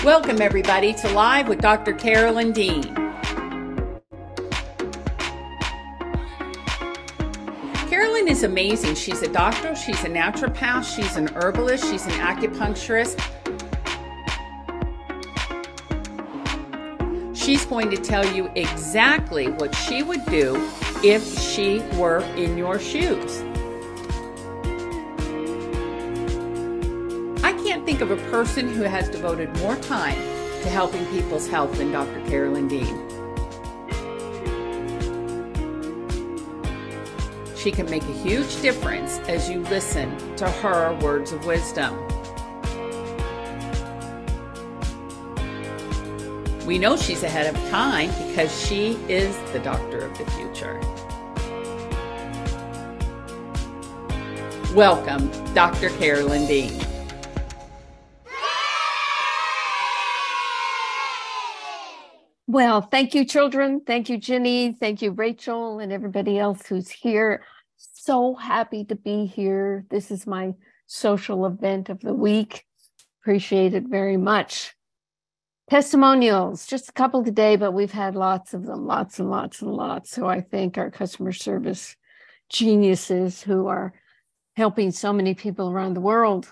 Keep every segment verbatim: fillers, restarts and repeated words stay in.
Welcome, everybody, to Live with Doctor Carolyn Dean. Carolyn is amazing. She's a doctor, she's a naturopath, she's an herbalist, she's an acupuncturist. She's going to tell you exactly what she would do if she were in your shoes. I can't think of a person who has devoted more time to helping people's health than Doctor Carolyn Dean. She can make a huge difference as you listen to her words of wisdom. We know she's ahead of time because she is the doctor of the future. Welcome, Doctor Carolyn Dean. Well, thank you, children. Thank you, Ginny. Thank you, Rachel, and everybody else who's here. So happy to be here. This is my social event of the week. Appreciate it very much. Testimonials, just a couple today, but we've had lots of them, lots and lots and lots. So I thank our customer service geniuses who are helping so many people around the world.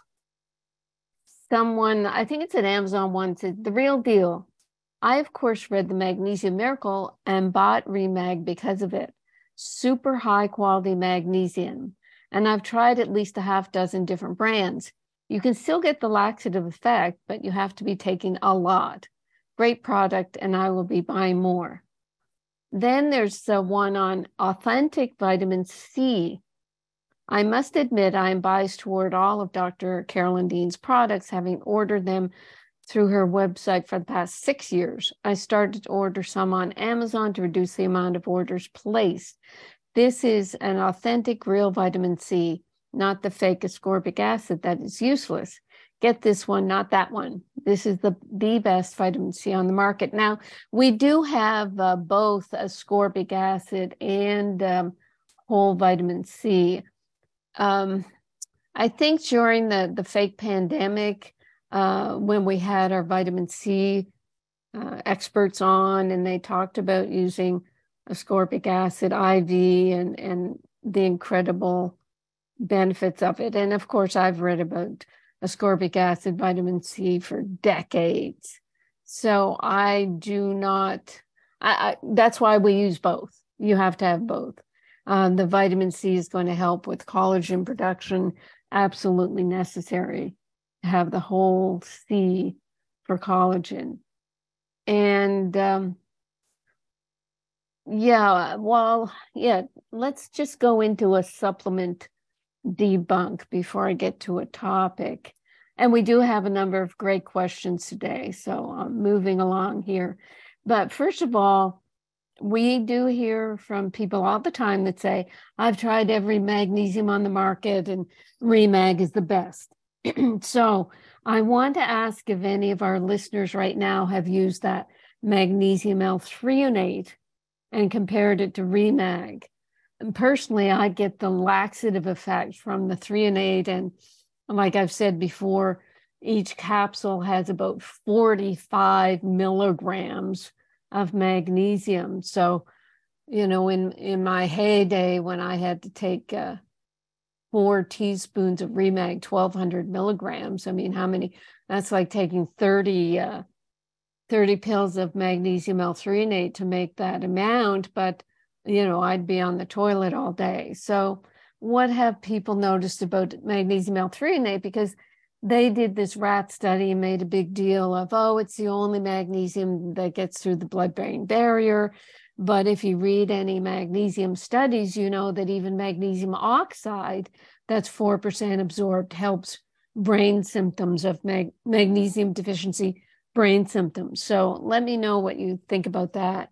Someone, I think it's an Amazon one, said, the real deal. I, of course, read The Magnesium Miracle and bought Remag because of it. Super high quality magnesium. And I've tried at least a half dozen different brands. You can still get the laxative effect, but you have to be taking a lot. Great product, and I will be buying more. Then there's the one on authentic vitamin C. I must admit I am biased toward all of Doctor Carolyn Dean's products, having ordered them through her website for the past six years. I started to order some on Amazon to reduce the amount of orders placed. This is an authentic, real vitamin C, not the fake ascorbic acid that is useless. Get this one, not that one. This is the, the best vitamin C on the market. Now, we do have uh, both ascorbic acid and um, whole vitamin C. Um, I think during the, the fake pandemic, Uh, when we had our vitamin C uh, experts on, and they talked about using ascorbic acid I V and, and the incredible benefits of it. And of course, I've read about ascorbic acid, vitamin C for decades. So I do not, I, I, that's why we use both. You have to have both. Um, the vitamin C is going to help with collagen production, absolutely necessary. Have the whole C for collagen. And um, yeah, well, yeah, let's just go into a supplement debunk before I get to a topic. And we do have a number of great questions today, so I'm moving along here. But first of all, we do hear from people all the time that say, I've tried every magnesium on the market and Remag is the best. So I want to ask if any of our listeners right now have used that magnesium L-threonate and compared it to Remag. And personally, I get the laxative effect from the threonate. And like I've said before, each capsule has about forty-five milligrams of magnesium. So, you know, in, in my heyday, when I had to take uh, four teaspoons of Remag, twelve hundred milligrams. I mean, how many? That's like taking thirty, uh, thirty pills of magnesium L-threonate to make that amount. But, you know, I'd be on the toilet all day. So what have people noticed about magnesium L-threonate? Because they did this rat study and made a big deal of, oh, it's the only magnesium that gets through the blood-brain barrier. But if you read any magnesium studies, you know that even magnesium oxide, that's four percent absorbed, helps brain symptoms of mag- magnesium deficiency brain symptoms. So let me know what you think about that.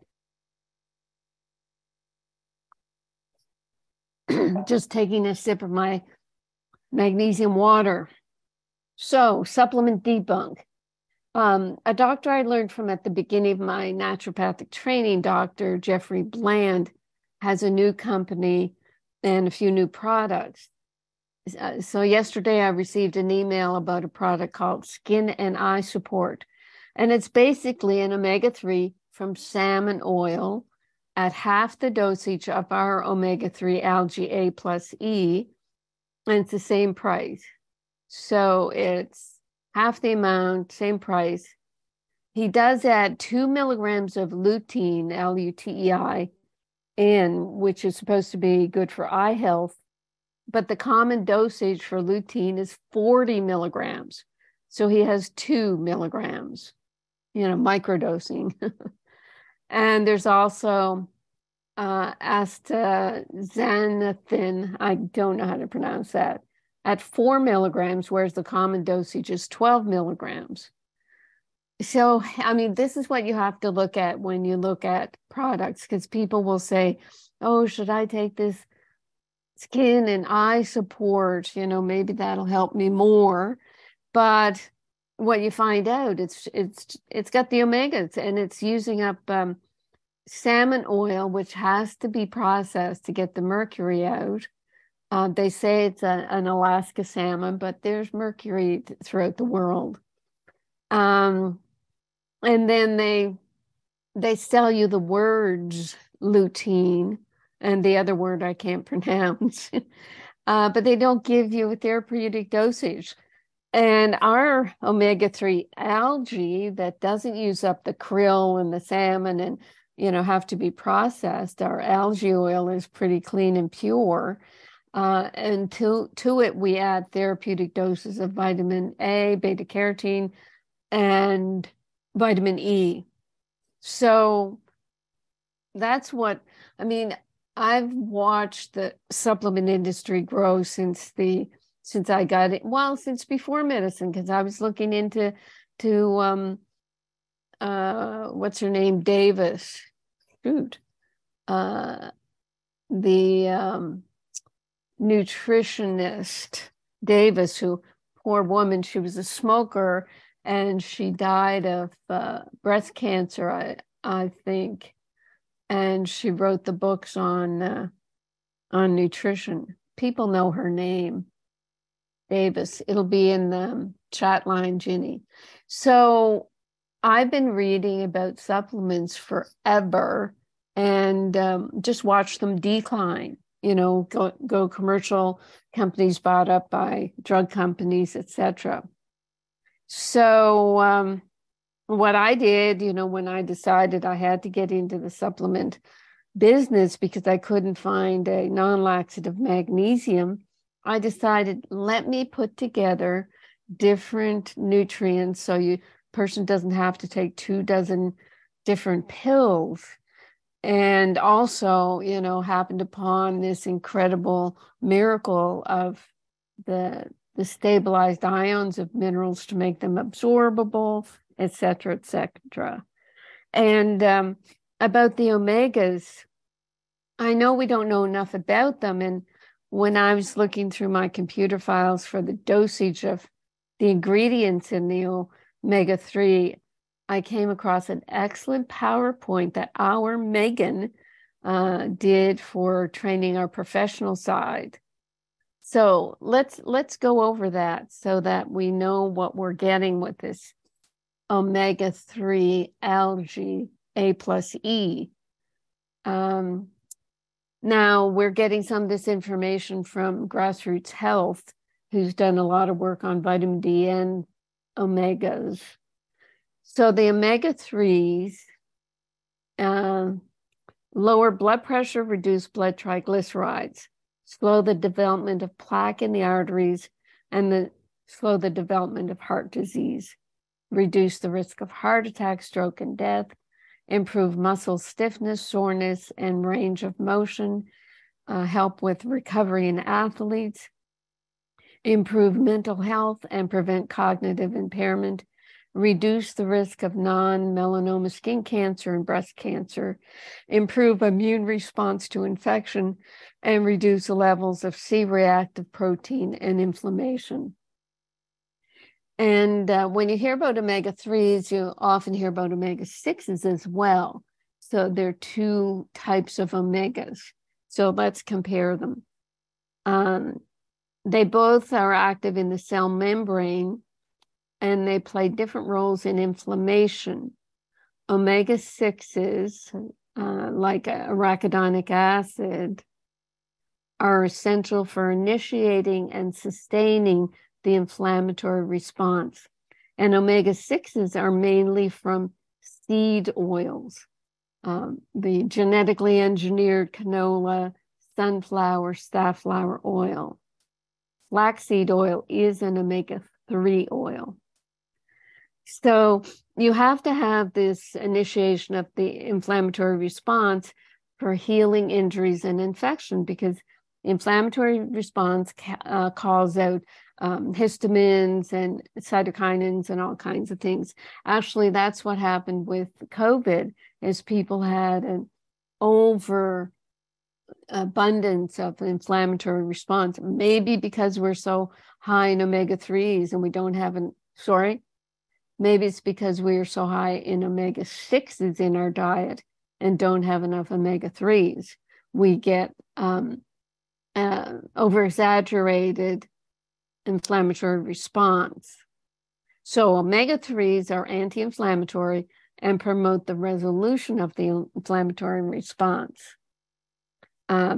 Just taking a sip of my magnesium water. So supplement debunk. Um, a doctor I learned from at the beginning of my naturopathic training, Doctor Jeffrey Bland, has a new company and a few new products. Uh, so yesterday I received an email about a product called Skin and Eye Support. And it's basically an omega three from salmon oil at half the dosage of our omega three algae A plus E, and it's the same price. So it's half the amount, same price. He does add two milligrams of lutein, L U T E I, in, which is supposed to be good for eye health. But the common dosage for lutein is forty milligrams. So he has two milligrams, you know, microdosing. And there's also uh, astaxanthin, I don't know how to pronounce that, at four milligrams, whereas the common dosage is twelve milligrams. So, I mean, this is what you have to look at when you look at products, because people will say, oh, should I take this skin and eye support? You know, maybe that'll help me more. But what you find out, it's it's it's got the omegas, and it's using up um, salmon oil, which has to be processed to get the mercury out. Uh, they say it's a, an Alaska salmon, but there's mercury throughout the world. Um, and then they they sell you the words lutein and the other word I can't pronounce, uh, but they don't give you a therapeutic dosage. And our omega three algae that doesn't use up the krill and the salmon and, you know, have to be processed, our algae oil is pretty clean and pure. Uh, and to, to it, we add therapeutic doses of vitamin A, beta carotene, and vitamin E. So that's what, I mean, I've watched the supplement industry grow since the since I got it, well, since before medicine, because I was looking into to um uh what's her name, Davis, shoot, uh the um nutritionist Davis, who, poor woman, she was a smoker and she died of uh, breast cancer, I I think, and she wrote the books on uh, on nutrition. People know her name, Davis. It'll be in the chat line, Ginny. So I've been reading about supplements forever and um, just watch them decline. You know, go, go commercial, companies bought up by drug companies, et cetera. So um, what I did, you know, when I decided I had to get into the supplement business because I couldn't find a non-laxative magnesium, I decided, let me put together different nutrients so you person doesn't have to take two dozen different pills. And also, you know, happened upon this incredible miracle of the the stabilized ions of minerals to make them absorbable, et cetera, et cetera. And um, about the omegas, I know we don't know enough about them. And when I was looking through my computer files for the dosage of the ingredients in the omega three, I came across an excellent PowerPoint that our Megan uh, did for training our professional side. So let's let's go over that so that we know what we're getting with this omega three algae A plus E. Um, now we're getting some of this information from Grassroots Health, who's done a lot of work on vitamin D and omegas. So the omega threes uh, lower blood pressure, reduce blood triglycerides, slow the development of plaque in the arteries, and the, slow the development of heart disease, reduce the risk of heart attack, stroke, and death, improve muscle stiffness, soreness, and range of motion, uh, help with recovery in athletes, improve mental health and prevent cognitive impairment, reduce the risk of non-melanoma skin cancer and breast cancer, improve immune response to infection, and reduce the levels of C-reactive protein and inflammation. And uh, when you hear about omega threes, you often hear about omega sixes as well. So there are two types of omegas. So let's compare them. Um, they both are active in the cell membrane, and they play different roles in inflammation. Omega sixes, uh, like arachidonic acid, are essential for initiating and sustaining the inflammatory response. And omega sixes are mainly from seed oils, um, the genetically engineered canola, sunflower, safflower oil. Flaxseed oil is an omega three oil. So you have to have this initiation of the inflammatory response for healing injuries and infection, because inflammatory response uh, calls out um, histamines and cytokinins and all kinds of things. Actually, that's what happened with COVID, is people had an over abundance of inflammatory response, maybe because we're so high in omega threes and we don't have an, sorry, maybe it's because we are so high in omega sixes in our diet and don't have enough omega threes. We get um, uh, over-exaggerated inflammatory response. So omega threes are anti-inflammatory and promote the resolution of the inflammatory response. Uh,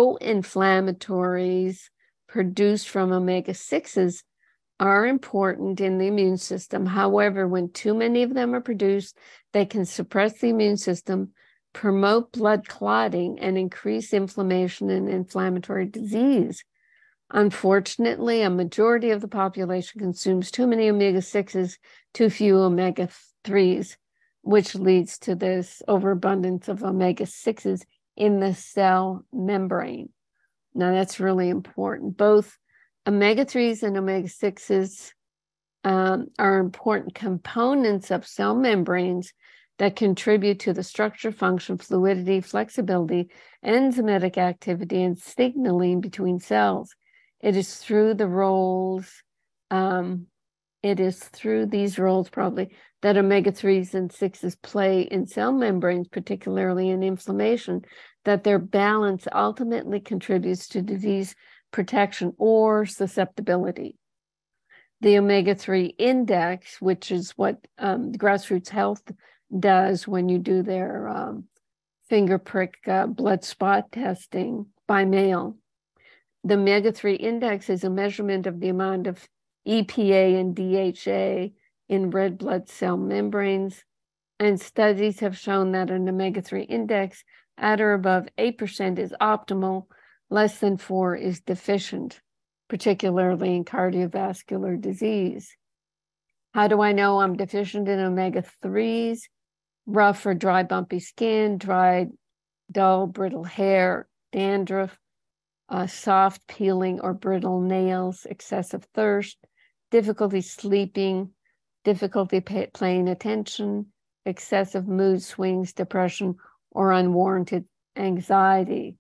pro-inflammatories produced from omega sixes are important in the immune system. However, when too many of them are produced, they can suppress the immune system, promote blood clotting, and increase inflammation and inflammatory disease. Unfortunately, a majority of the population consumes too many omega sixes, too few omega threes, which leads to this overabundance of omega sixes in the cell membrane. Now, that's really important. Both omega threes and omega sixes um, are important components of cell membranes that contribute to the structure, function, fluidity, flexibility, enzymatic activity, and signaling between cells. It is through the roles, um, it is through these roles probably that omega threes and sixes play in cell membranes, particularly in inflammation, that their balance ultimately contributes to disease protection or susceptibility. The omega three index, which is what um, Grassroots Health does when you do their um, finger prick uh, blood spot testing by mail. The omega three index is a measurement of the amount of E P A and D H A in red blood cell membranes, and studies have shown that an omega three index at or above eight percent is optimal, less than four is deficient, particularly in cardiovascular disease. How do I know I'm deficient in omega threes? Rough or dry, bumpy skin, dry, dull, brittle hair, dandruff, uh, soft, peeling, or brittle nails, excessive thirst, difficulty sleeping, difficulty pay, paying attention, excessive mood swings, depression, or unwarranted anxiety.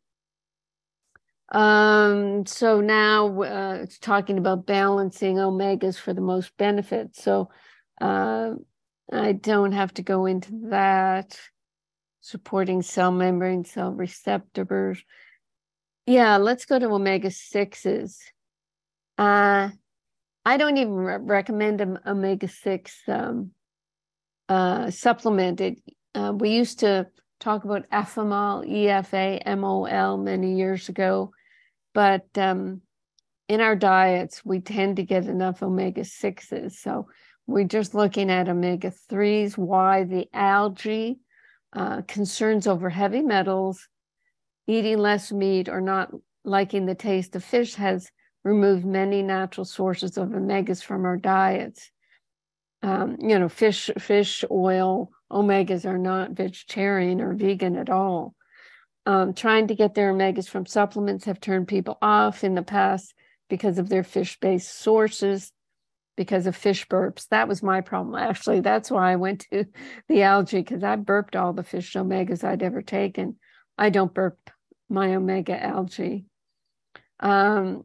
Um, so now uh, it's talking about balancing omegas for the most benefit. So uh, I don't have to go into that. Supporting cell membrane, cell receptors. Yeah, let's go to omega sixes. Uh, I don't even re recommend an omega six um, uh, supplement. It, uh, we used to talk about F M O L, E F A M O L many years ago, but um, in our diets, we tend to get enough omega sixes. So we're just looking at omega threes, why the algae, uh, concerns over heavy metals, eating less meat, or not liking the taste of fish has removed many natural sources of omegas from our diets. Um, you know, fish, fish oil, omegas are not vegetarian or vegan at all. Um, trying to get their omegas from supplements have turned people off in the past because of their fish-based sources, because of fish burps. That was my problem, actually. That's why I went to the algae, because I burped all the fish omegas I'd ever taken. I don't burp my omega algae. Um,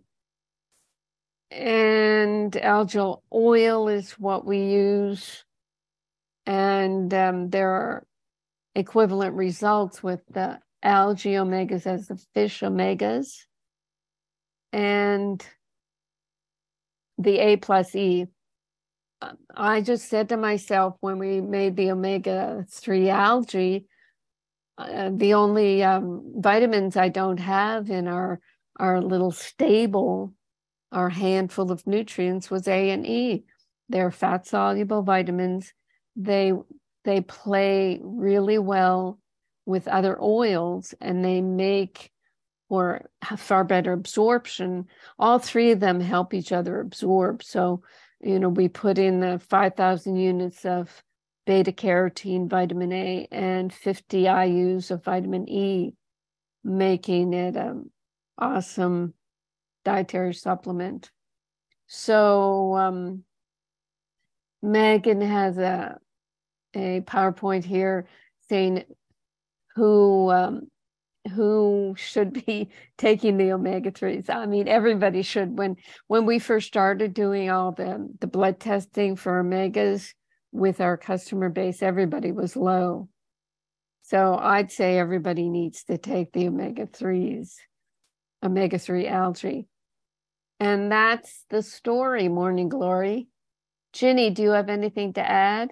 and algal oil is what we use. And um, there are equivalent results with the algae omegas as the fish omegas. And the A plus E I just said to myself when we made the omega three algae, uh, the only um, vitamins I don't have in our our little stable, our handful of nutrients, was A and E. They're fat soluble vitamins. They they play really well with other oils, and they make for far better absorption. All three of them help each other absorb. So, you know, we put in the five thousand units of beta carotene, vitamin A, and fifty I U's of vitamin E, making it an awesome dietary supplement. So um, Megan has a, a PowerPoint here saying who um, who should be taking the omega threes. I mean, everybody should. When when we first started doing all the, the blood testing for omegas with our customer base, everybody was low. So I'd say everybody needs to take the omega threes, omega three algae. And that's the story, Morning Glory. Ginny, do you have anything to add?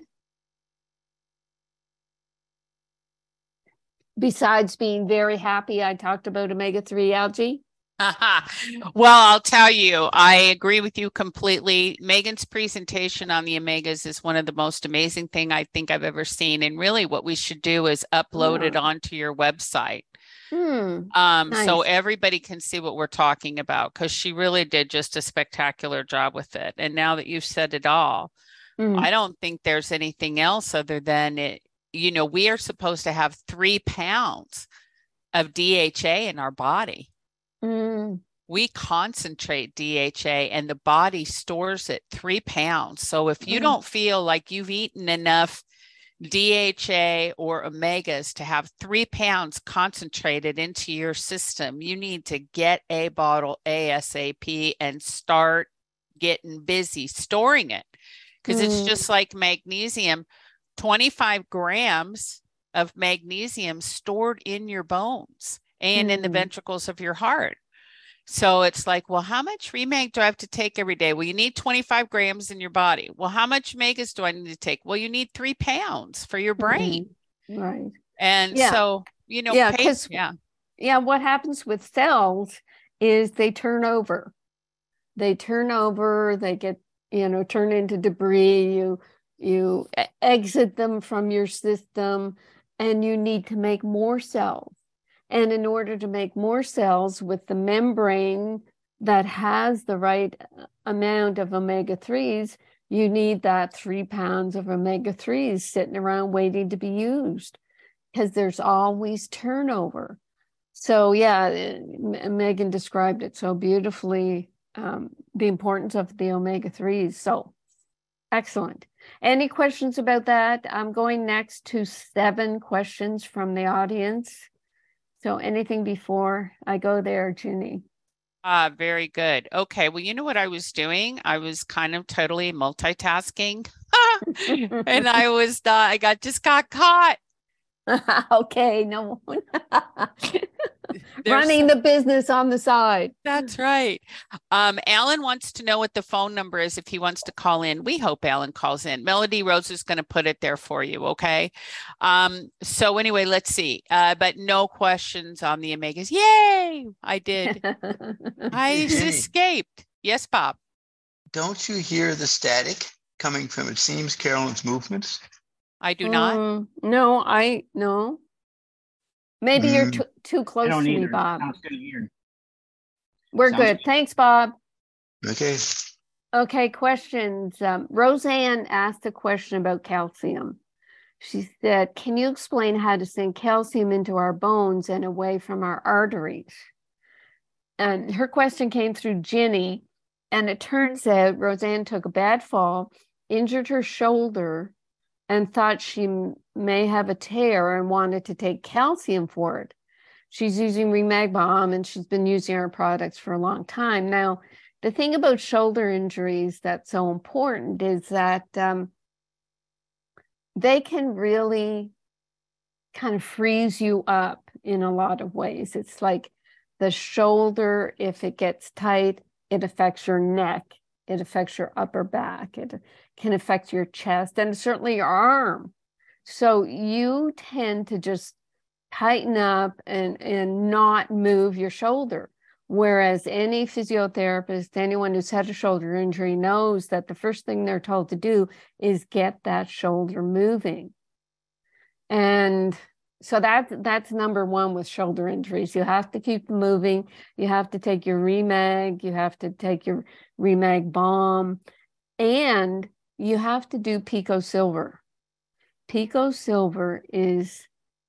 Besides being very happy I talked about omega three algae? Well, I'll tell you, I agree with you completely. Megan's presentation on the omegas is one of the most amazing thing I think I've ever seen. And really what we should do is upload yeah. it onto your website. Hmm, um, nice. So everybody can see what we're talking about, because she really did just a spectacular job with it. And now that you've said it all, mm. I don't think there's anything else other than it. You know, we are supposed to have three pounds of D H A in our body. Mm. We concentrate D H A and the body stores it three pounds. So if you mm. don't feel like you've eaten enough D H A or omegas to have three pounds concentrated into your system, you need to get a bottle ASAP and start getting busy storing it, because mm. it's just like magnesium. twenty-five grams of magnesium stored in your bones and mm. in the ventricles of your heart. So it's like, well, how much Remag do I have to take every day? Well, you need twenty-five grams in your body. Well, how much Megas do I need to take? Well, you need three pounds for your brain. Mm-hmm. Right. And yeah. so, you know, yeah, because yeah. yeah, what happens with cells is they turn over. They turn over, they get, you know, turn into debris. You you exit them from your system, and you need to make more cells. And in order to make more cells with the membrane that has the right amount of omega threes, you need that three pounds of omega threes sitting around waiting to be used, because there's always turnover. So yeah, Megan described it so beautifully, um, the importance of the omega threes. So excellent. Any questions about that? I'm going next to seven questions from the audience. So anything before I go there, Ginny? Ah, very good. Okay. Well, you know what I was doing? I was kind of totally multitasking and I was, uh, I got, just got caught. Okay. No. Running the business on the side. That's right. Um, Alan wants to know what the phone number is if he wants to call in. We hope Alan calls in. Melody Rose is going to put it there for you. Okay. Um, so anyway, let's see. Uh, but no questions on the omegas. Yay! I did. I Jenny, escaped. Yes, Bob. Don't you hear the static coming from, it seems, Carolyn's movements? I do not. Um, no, I no. Maybe mm. you're too too close to me, Bob. Sounds good here. We're Sounds good. good. Thanks, Bob. Okay. Okay, questions. Um, Roseanne asked a question about calcium. She said, can you explain how to send calcium into our bones and away from our arteries? And her question came through Ginny, and it turns out Roseanne took a bad fall, injured her shoulder, and thought she may have a tear and wanted to take calcium for it. She's using Remag Balm, and she's been using our products for a long time. Now, the thing about shoulder injuries that's so important is that um, they can really kind of freeze you up in a lot of ways. It's like the shoulder, if it gets tight, it affects your neck. It affects your upper back. It can affect your chest and certainly your arm. So you tend to just tighten up and, and not move your shoulder. Whereas any physiotherapist, anyone who's had a shoulder injury knows that the first thing they're told to do is get that shoulder moving. And so that's, that's number one with shoulder injuries. You have to keep moving. You have to take your Remag. You have to take your Remag Balm. And you have to do Pico Silver. Pico Silver is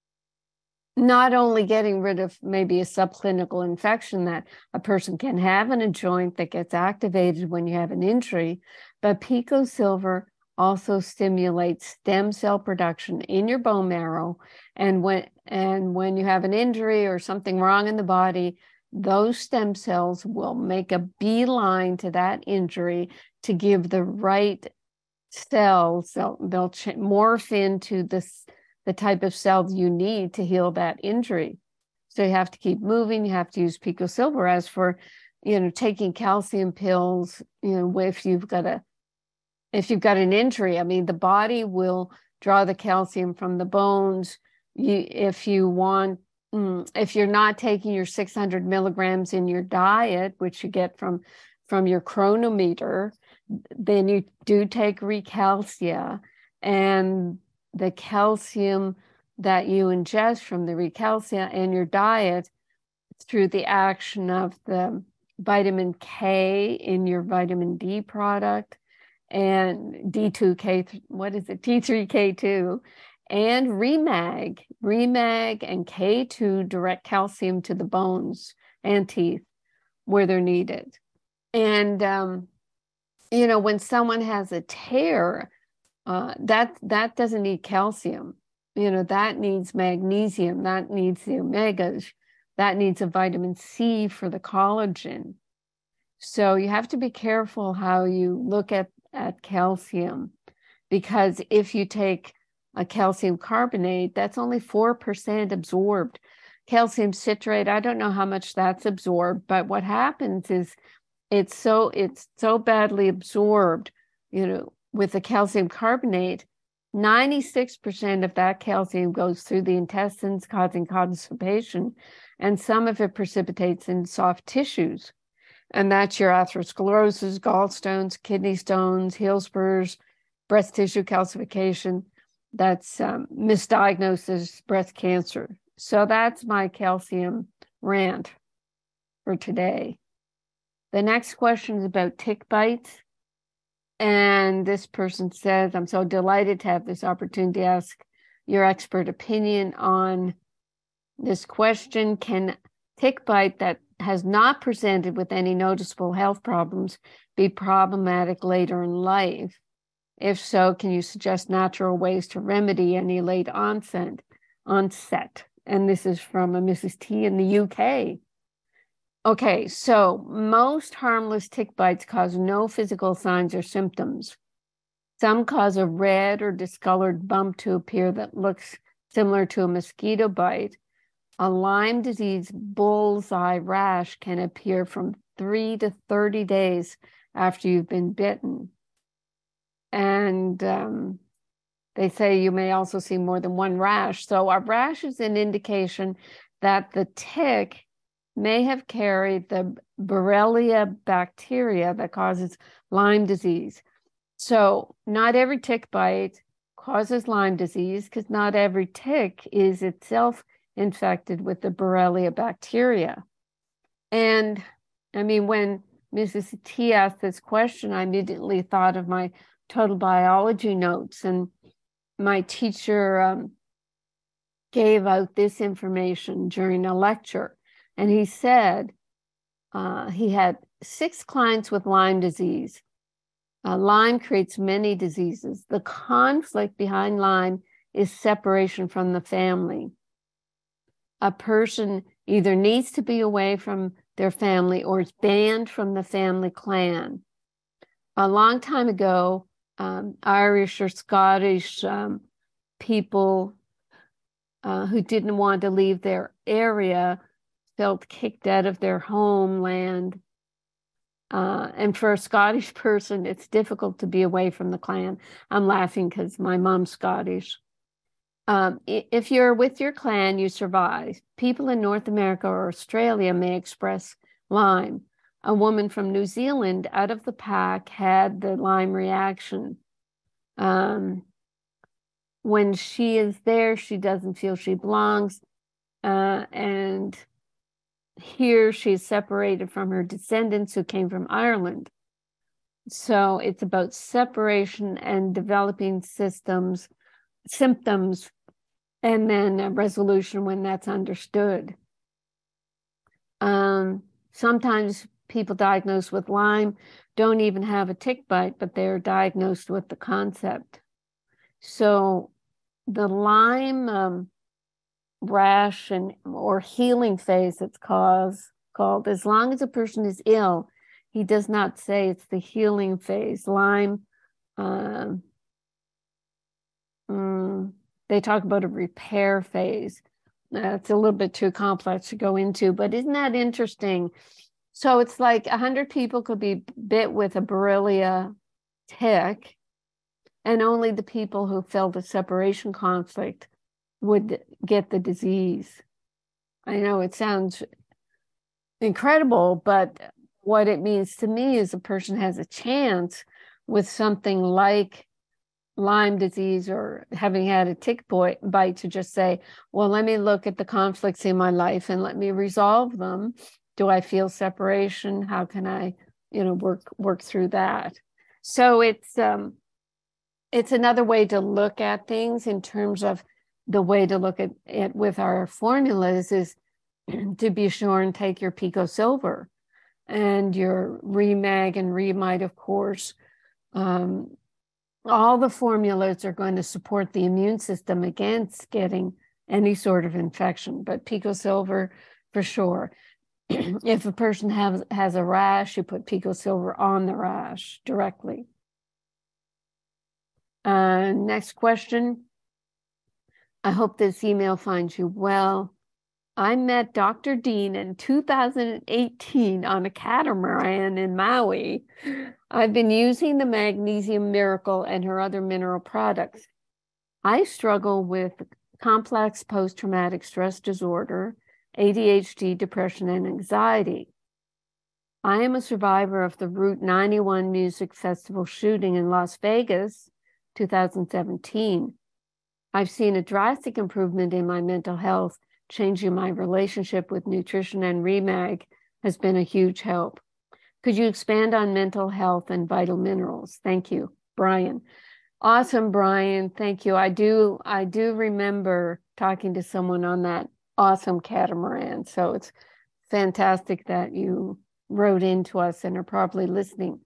not only getting rid of maybe a subclinical infection that a person can have in a joint that gets activated when you have an injury, but Pico Silver also stimulates stem cell production in your bone marrow. And when, and when you have an injury or something wrong in the body, those stem cells will make a beeline to that injury to give the right cells. They'll, they'll morph into this the type of cells you need to heal that injury. So you have to keep moving. You have to use Pico Silver. As for, you know, taking calcium pills, you know, if you've got a, if you've got an injury, I mean, the body will draw the calcium from the bones. You, if you want, if you're not taking your six hundred milligrams in your diet, which you get from, from your chronometer, then you do take Recalcia, and the calcium that you ingest from the Recalcia in your diet through the action of the vitamin K in your vitamin D product and D two K, what is it, T three K two, and Remag. Remag and K two direct calcium to the bones and teeth where they're needed. And, um, you know, when someone has a tear, Uh, that that doesn't need calcium, you know, that needs magnesium, that needs the omegas, that needs a vitamin C for the collagen. So you have to be careful how you look at, at calcium, because if you take a calcium carbonate, that's only four percent absorbed. Calcium citrate, I don't know how much that's absorbed, but what happens is it's so it's so badly absorbed, you know, with the calcium carbonate, ninety-six percent of that calcium goes through the intestines, causing constipation, and some of it precipitates in soft tissues. And that's your atherosclerosis, gallstones, kidney stones, heel spurs, breast tissue calcification. That's um, misdiagnosis, breast cancer. So that's my calcium rant for today. The next question is about tick bites. And this person says, I'm so delighted to have this opportunity to ask your expert opinion on this question. Can tick bite that has not presented with any noticeable health problems be problematic later in life? If so, can you suggest natural ways to remedy any late onset? onset? And this is from a Missus T in the U K. Okay, so most harmless tick bites cause no physical signs or symptoms. Some cause a red or discolored bump to appear that looks similar to a mosquito bite. A Lyme disease bullseye rash can appear from three to thirty days after you've been bitten. And um, they say you may also see more than one rash. So a rash is an indication that the tick may have carried the Borrelia bacteria that causes Lyme disease. So not every tick bite causes Lyme disease, because not every tick is itself infected with the Borrelia bacteria. And I mean, when Missus T asked this question, I immediately thought of my total biology notes, and my teacher um, gave out this information during a lecture. And he said uh, he had six clients with Lyme disease. Uh, Lyme creates many diseases. The conflict behind Lyme is separation from the family. A person either needs to be away from their family or is banned from the family clan. A long time ago, um, Irish or Scottish um, people uh, who didn't want to leave their area felt kicked out of their homeland Uh, and for a Scottish person, it's difficult to be away from the clan. I'm laughing because my mom's Scottish. Um, if you're with your clan, you survive. People in North America or Australia may express Lyme. A woman from New Zealand out of the pack had the Lyme reaction. Um, when she is there, she doesn't feel she belongs. Uh, and here she's separated from her descendants who came from Ireland. So it's about separation and developing systems, symptoms, and then a resolution when that's understood. Um, sometimes people diagnosed with Lyme don't even have a tick bite, but they're diagnosed with the concept. So the Lyme um, rash and or healing phase, it's caused, called, as long as a person is ill, he does not say it's the healing phase. Lyme, um, mm, they talk about a repair phase. That's a little bit too complex to go into, but isn't that interesting? So it's like one hundred people could be bit with a Borrelia tick, and only the people who felt a separation conflict would get the disease. I know it sounds incredible, but what it means to me is a person has a chance with something like Lyme disease or having had a tick bite to just say, well, let me look at the conflicts in my life and let me resolve them. Do I feel separation? How can I, you know, work work through that? So it's um, it's another way to look at things in terms of the way to look at it with our formulas is to be sure and take your Pico Silver and your Remag and Remite, of course. Um, all the formulas are going to support the immune system against getting any sort of infection, but Pico Silver for sure. If a person has, has a rash, you put Pico Silver on the rash directly. Uh, next question. I hope this email finds you well. I met Doctor Dean in two thousand eighteen on a catamaran in Maui. I've been using the Magnesium Miracle and her other mineral products. I struggle with complex post-traumatic stress disorder, A D H D, depression, and anxiety. I am a survivor of the Route ninety-one Music Festival shooting in Las Vegas, two thousand seventeen. I've seen a drastic improvement in my mental health. Changing my relationship with nutrition and Remag has been a huge help. Could you expand on mental health and vital minerals? Thank you, Brian. Awesome, Brian. Thank you. I do, I do remember talking to someone on that awesome catamaran. So it's fantastic that you wrote into us and are probably listening.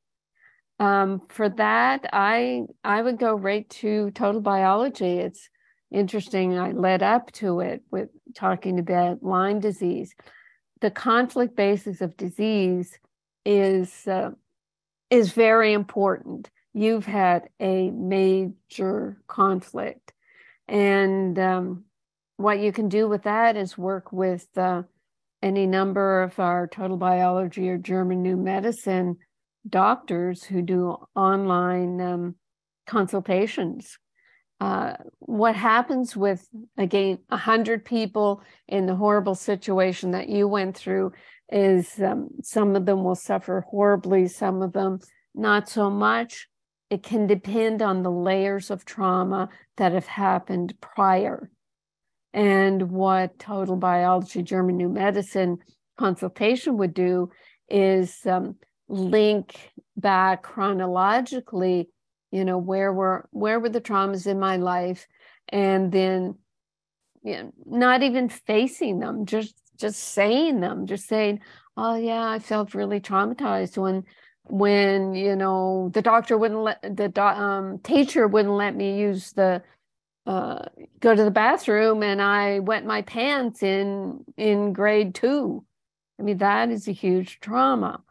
Um, for that, I I would go right to total biology. It's interesting. I led up to it with talking about Lyme disease. The conflict basis of disease is uh, is very important. You've had a major conflict, and um, what you can do with that is work with uh, any number of our total biology or German new medicine doctors who do online um, consultations. Uh, what happens with, again, one hundred people in the horrible situation that you went through is um, some of them will suffer horribly, some of them not so much. It can depend on the layers of trauma that have happened prior. And what total biology, German new medicine consultation would do is um, link back chronologically, you know, where were where were the traumas in my life, and then, you know, not even facing them, just just saying them, just saying, oh yeah, I felt really traumatized when when you know the doctor wouldn't let the do, um, teacher wouldn't let me use the uh, go to the bathroom, and I wet my pants in in grade two. I mean, that is a huge trauma.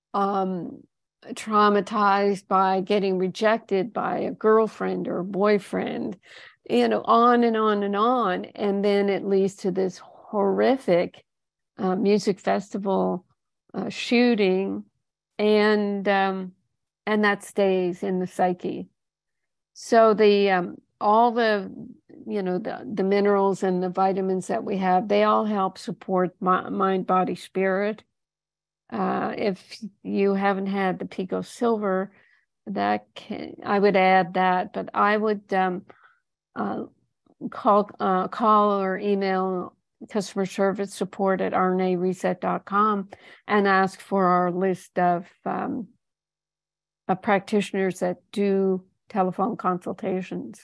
Um, traumatized by getting rejected by a girlfriend or a boyfriend, you know, on and on and on. And then it leads to this horrific uh, music festival uh, shooting. and um, and that stays in the psyche. So the um, all the you know the the minerals and the vitamins that we have, they all help support my, mind, body, spirit. Uh, if you haven't had the Pico Silver, that can, I would add that, but I would um, uh, call uh, call or email customer service support at r n a reset dot com and ask for our list of, um, of practitioners that do telephone consultations.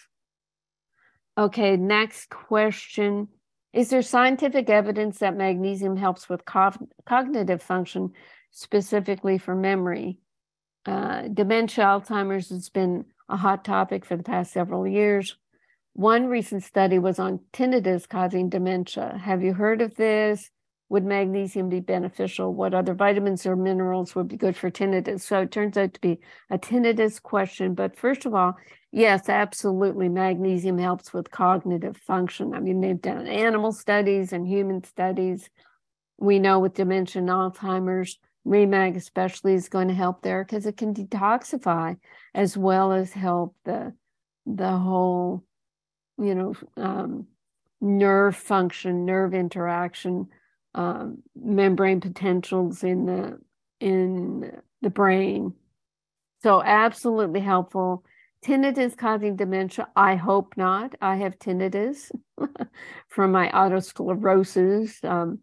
Okay, next question. Is there scientific evidence that magnesium helps with co cognitive function, specifically for memory? Uh, dementia, Alzheimer's has been a hot topic for the past several years. One recent study was on tinnitus causing dementia. Have you heard of this? Would magnesium be beneficial? What other vitamins or minerals would be good for tinnitus? So it turns out to be a tinnitus question. But first of all, yes, absolutely. Magnesium helps with cognitive function. I mean, they've done animal studies and human studies. We know with dementia and Alzheimer's, REMAG especially is going to help there because it can detoxify as well as help the, the whole, you know, um, nerve function, nerve interaction, um, membrane potentials in the in the brain. So absolutely helpful. Tinnitus causing dementia? I hope not. I have tinnitus from my autosclerosis um,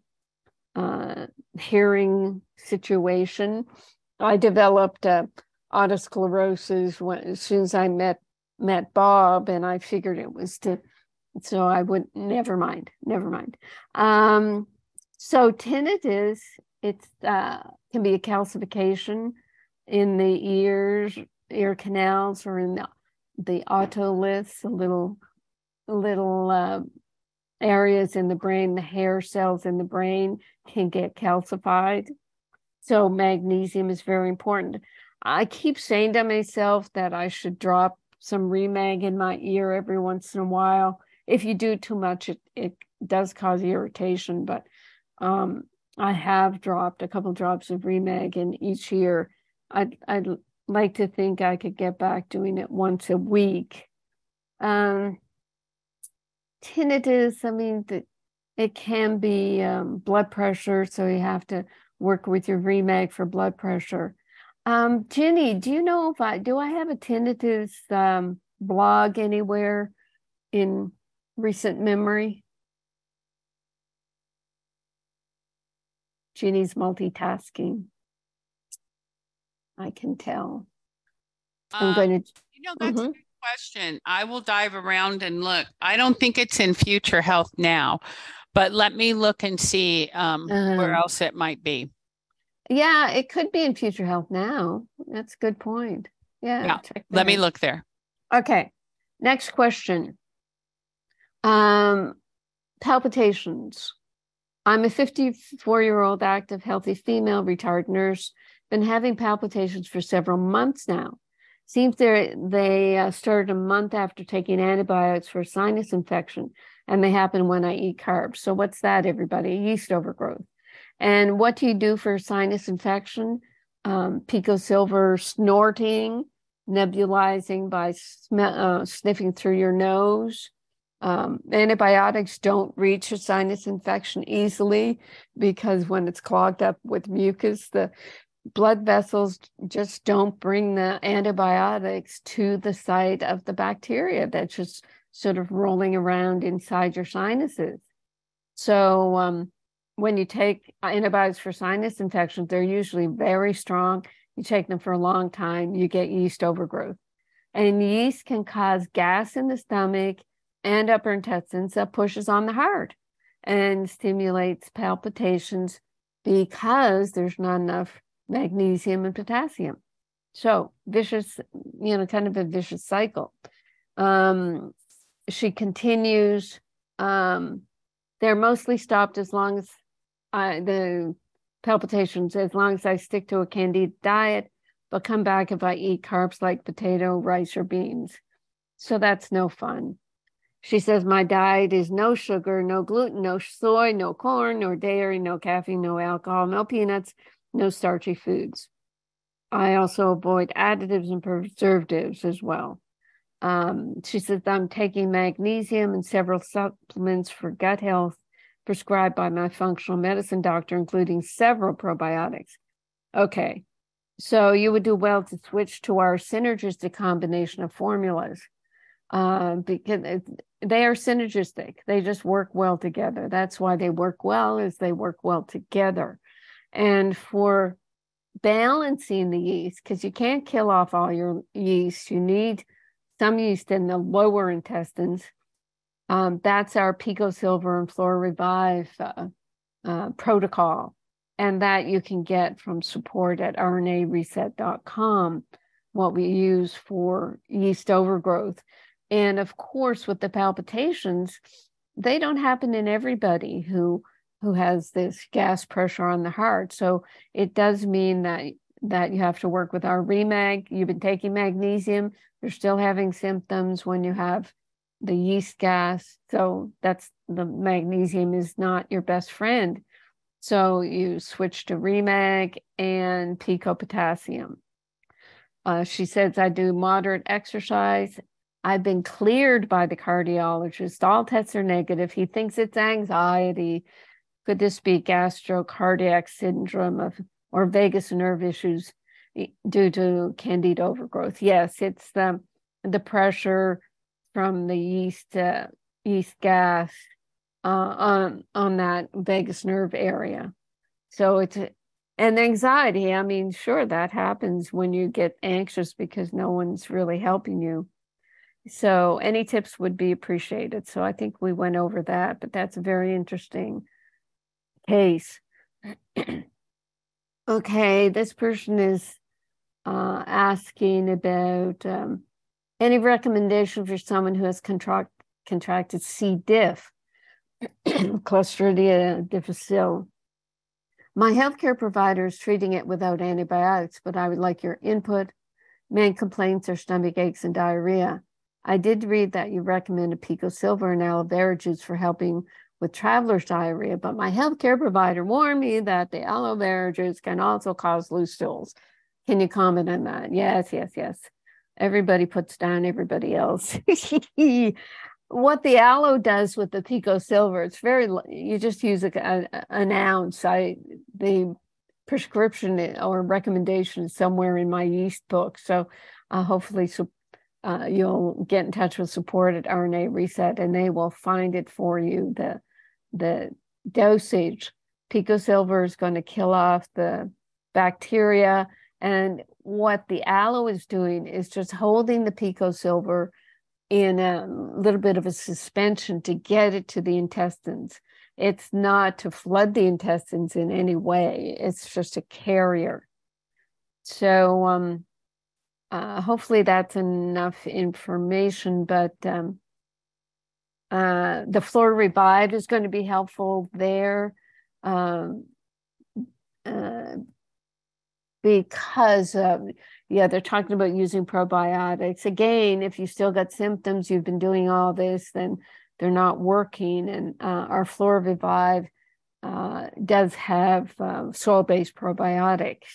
uh, hearing situation. I developed uh, autosclerosis when, as soon as I met met Bob, and I figured it was to, so I would, never mind, never mind. Um, so tinnitus, it's uh, can be a calcification in the ears, ear canals, or in the, the otoliths, the little, little uh, areas in the brain, the hair cells in the brain can get calcified. So magnesium is very important. I keep saying to myself that I should drop some REMAG in my ear every once in a while. If you do too much, it, it does cause irritation, but um, I have dropped a couple drops of REMAG in each ear. I'd, I'd like to think I could get back doing it once a week. Um, tinnitus, I mean, the, it can be um, blood pressure, so you have to work with your REMAG for blood pressure. Um, Ginny, do you know if I, do I have a tinnitus um, blog anywhere in recent memory? Ginny's multitasking. I can tell. I'm Um, going to. You know, that's Mhm. a good question. I will dive around and look. I don't think it's in Future Health now, but let me look and see um, where Um, else it might be. yeah, it could be in Future Health now. That's a good point. Yeah, Yeah, check let me that. look there. Okay, next question. Um, palpitations. I'm a fifty-four-year-old active, healthy female, retired nurse. Been having palpitations for several months now. Seems they they uh, started a month after taking antibiotics for a sinus infection, and they happen when I eat carbs. So what's that, everybody? Yeast overgrowth. And what do you do for sinus infection? Um, Pico Silver snorting, nebulizing by sm uh, sniffing through your nose. Um, antibiotics don't reach a sinus infection easily because when it's clogged up with mucus, the blood vessels just don't bring the antibiotics to the site of the bacteria that's just sort of rolling around inside your sinuses. So um, when you take antibiotics for sinus infections, they're usually very strong. You take them for a long time, you get yeast overgrowth. And yeast can cause gas in the stomach and upper intestines that pushes on the heart and stimulates palpitations because there's not enough magnesium and potassium. So vicious, you know, kind of a vicious cycle. Um, she continues, um, they're mostly stopped as long as I, the palpitations, as long as I stick to a candida diet, but come back if I eat carbs like potato, rice, or beans. So that's no fun. She says, my diet is no sugar, no gluten, no soy, no corn, no dairy, no caffeine, no alcohol, no peanuts, no starchy foods. I also avoid additives and preservatives as well. Um, she says, I'm taking magnesium and several supplements for gut health prescribed by my functional medicine doctor, including several probiotics. Okay, so you would do well to switch to our synergistic combination of formulas uh, because they are synergistic. They just work well together. That's why they work well, is they work well together. And for balancing the yeast, because you can't kill off all your yeast, you need some yeast in the lower intestines. Um, that's our Pico Silver and Flora Revive uh, uh, protocol. And that you can get from support at R N A reset dot com, what we use for yeast overgrowth. And of course, with the palpitations, they don't happen in everybody who who has this gas pressure on the heart. So it does mean that that you have to work with our Remag. You've been taking magnesium, you're still having symptoms when you have the yeast gas. So that's the magnesium is not your best friend. So you switch to Remag and Pico Potassium. Uh, she says, I do moderate exercise. I've been cleared by the cardiologist. All tests are negative. He thinks it's anxiety. Could this be gastrocardiac syndrome of or vagus nerve issues due to candida overgrowth? Yes, it's the, the pressure from the yeast, uh, yeast gas uh, on, on that vagus nerve area. So it's, and anxiety, I mean, sure, that happens when you get anxious because no one's really helping you. So any tips would be appreciated. So I think we went over that, but that's a very interesting case. Okay, this person is uh, asking about um, any recommendation for someone who has contract, contracted C. diff, Clostridia difficile. My healthcare provider is treating it without antibiotics, but I would like your input. Main complaints are stomach aches and diarrhea. I did read that you recommended Pico Silver and aloe vera juice for helping with traveler's diarrhea, but my healthcare provider warned me that the aloe vera juice can also cause loose stools. Can you comment on that? Yes, yes, yes. Everybody puts down everybody else. What the aloe does with the Pico Silver, it's very, you just use a, a, an ounce. I, the prescription or recommendation is somewhere in my yeast book. So uh, hopefully so, uh, you'll get in touch with support at R N A Reset and they will find it for you, the, the dosage. Pico Silver is going to kill off the bacteria. And what the aloe is doing is just holding the Pico Silver in a little bit of a suspension to get it to the intestines. It's not to flood the intestines in any way. It's just a carrier. So um, uh, hopefully that's enough information, but um, uh, the Flora Revive is going to be helpful there um, uh, because of, yeah, they're talking about using probiotics. Again, if you still got symptoms, you've been doing all this, then they're not working. And uh, our Flora Revive uh, does have uh, soil-based probiotics.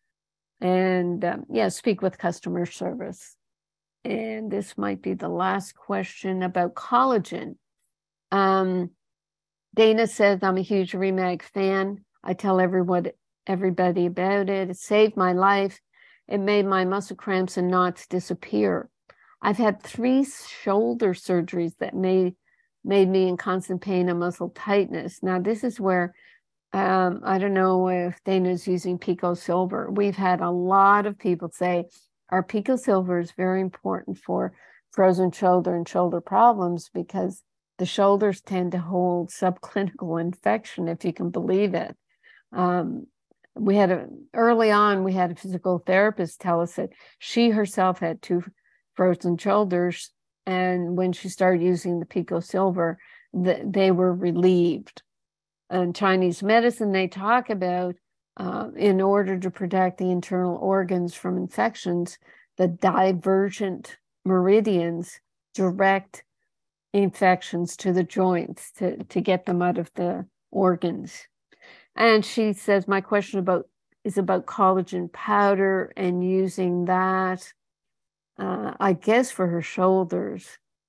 And um, yeah, speak with customer service. And this might be the last question about collagen. Um, Dana says, I'm a huge Remag fan. I tell everyone, everybody about it. It saved my life. It made my muscle cramps and knots disappear. I've had three shoulder surgeries that made, made me in constant pain and muscle tightness. Now, this is where, um, I don't know if Dana's using Pico Silver. We've had a lot of people say our Pico Silver is very important for frozen shoulder and shoulder problems because the shoulders tend to hold subclinical infection, if you can believe it. Um, We had a, early on, we had a physical therapist tell us that she herself had two frozen shoulders. And when she started using the Pico Silver, the, they were relieved. In Chinese medicine, they talk about uh, in order to protect the internal organs from infections, the divergent meridians direct infections to the joints to, to get them out of the organs. And she says, my question about is about collagen powder and using that, uh, I guess, for her shoulders.